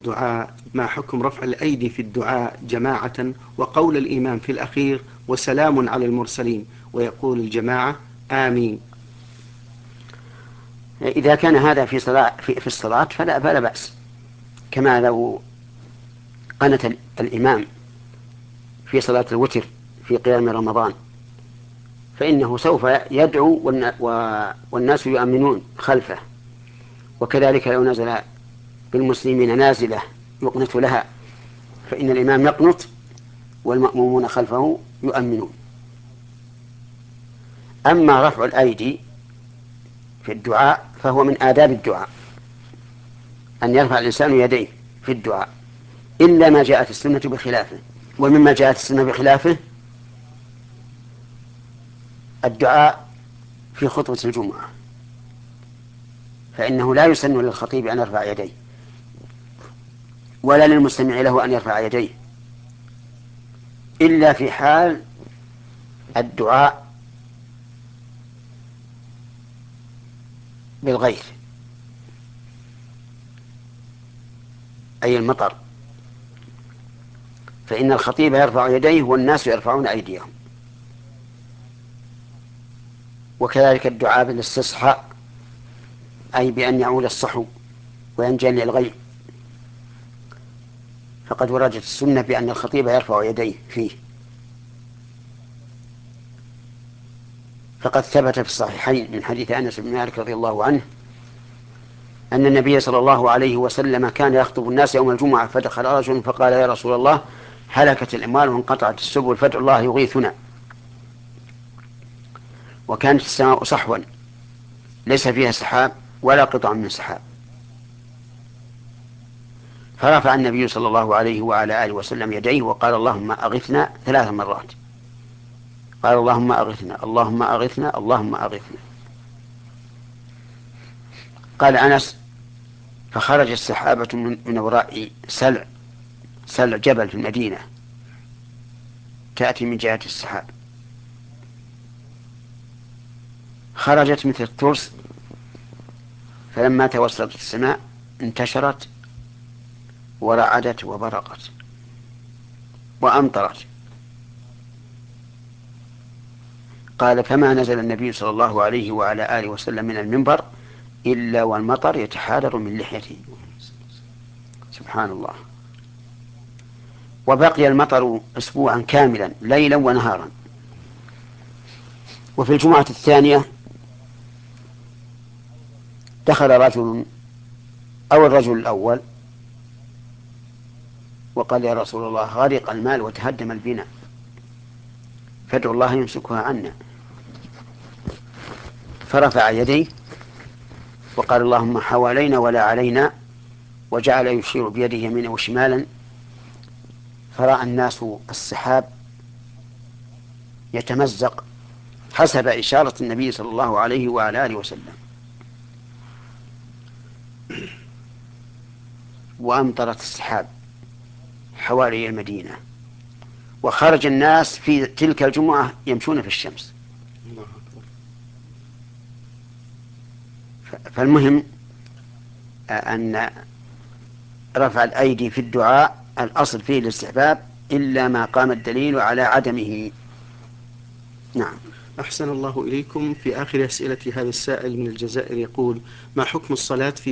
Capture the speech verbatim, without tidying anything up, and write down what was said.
الدعاء، ما حكم رفع الأيدي في الدعاء جماعة وقول الإمام في الأخير وسلام على المرسلين ويقول الجماعة آمين؟ إذا كان هذا في صلاة في, في الصلاة فلا فلا بأس، كما لو قنت الإمام في صلاة الوتر في قيام رمضان فإنه سوف يدعو والناس يؤمنون خلفه، وكذلك لو نزل بالمسلمين نازلة يقنت لها فإن الإمام يقنط والمأمومون خلفه يؤمنون. أما رفع الأيدي في الدعاء فهو من آداب الدعاء، أن يرفع الإنسان يديه في الدعاء، إلا ما جاءت السنة بخلافه. ومما جاءت السنة بخلافه الدعاء في خطبة الجمعة، فإنه لا يسن للخطيب أن يرفع يديه ولا للمستمع له أن يرفع يديه، إلا في حال الدعاء بالغيث أي المطر، فإن الخطيب يرفع يديه والناس يرفعون أيديهم. وكذلك الدعاء بالاستصحاء أي بأن يعود الصحو وينجلي الغيث، فقد وردت السنة بأن الخطيب يرفع يديه فيه. فقد ثبت في الصحيحين من حديث أنس بن مالك رضي الله عنه أن النبي صلى الله عليه وسلم كان يخطب الناس يوم الجمعة فدخل رجل فقال: يا رسول الله، هلكت الأموال وانقطعت السبل فادعوا الله يغيثنا. وكانت السماء صحوا ليس فيها سحاب ولا قطع من سحاب، فرفع النبي صلى الله عليه وعلى آله وسلم يديه وقال: اللهم أغثنا ثلاث مرات، قال: اللهم أغثنا اللهم أغثنا اللهم أغثنا. قال أنس: فخرج السحابة من وراء سلع سلع جبل في المدينة تأتي من جهة السحاب، خرجت مثل الترس، فلما توسطت السماء انتشرت ورعدت وبرقت وأمطرت. قال: فما نزل النبي صلى الله عليه وعلى آله وسلم من المنبر إلا والمطر يتحادر من لحيته. سبحان الله. وبقي المطر أسبوعا كاملا ليلا ونهارا. وفي الجمعة الثانية دخل رجل أو الرجل الأول وقال: يا رسول الله، غرق المال وتهدم البناء فادعوا الله يمسكها عنا. فرفع يديه وقال: اللهم حوالينا ولا علينا، وجعل يشير بيده يمينا وشمالا، فرأى الناس السحاب يتمزق حسب إشارة النبي صلى الله عليه وعلى آله وسلم، وأمطرت السحاب حوالي المدينة، وخرج الناس في تلك الجمعة يمشون في الشمس. فالمهم أن رفع الأيدي في الدعاء الأصل فيه الاستحباب إلا ما قام الدليل على عدمه. نعم. أحسن الله إليكم. في آخر أسئلة هذا السائل من الجزائر يقول: ما حكم الصلاة في